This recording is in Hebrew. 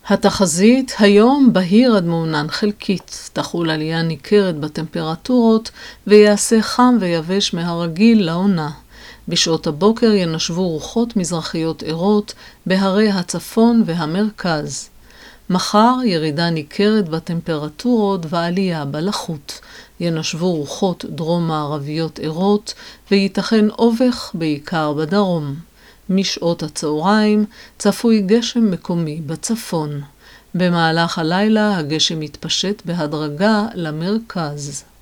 התחזית היום בהיר עד מעונן חלקית, תחול עלייה ניכרת בטמפרטורות ויעשה חם ויבש מהרגיל לעונה. בשעות הבוקר ינשבו רוחות מזרחיות ערות בהרי הצפון והמרכז. מחר ירידה ניכרת בטמפרטורות ועלייה בלחות. ינשבו רוחות דרום-מערביות ערות וייתכן אובך בעיקר בדרום. משעות הצהריים צפוי גשם מקומי בצפון. במהלך הלילה הגשם יתפשט בהדרגה למרכז.